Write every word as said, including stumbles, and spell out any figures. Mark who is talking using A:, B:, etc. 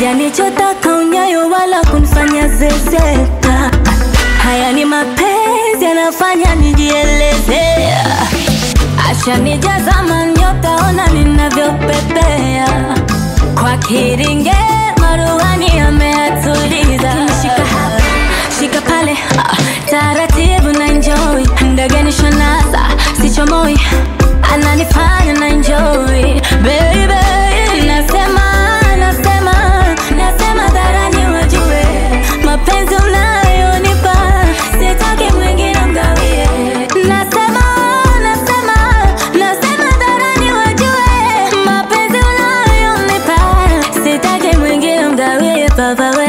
A: Hajanichotaka unyayo wala kunifanya zezeta. Haya ni mapenzi yanafanya nijieleze. Acha nijazama nyota ona ninavyopepea. Kwa kiringe maruhani ameatuliza. Shika hapa, shika pale, ah, taratibu na enjoy. Ndege nishanasa, sichomoi, ananifanya na enjoy. Baby, nasema, nasema, nasema dharani wajue. Mapenzi unayonipa, sitaki mwingine mgawie. Nasema, nasema, nasema dharani wajue. Mapenzi unayonipa, sitaki mwingine mgawie. Baba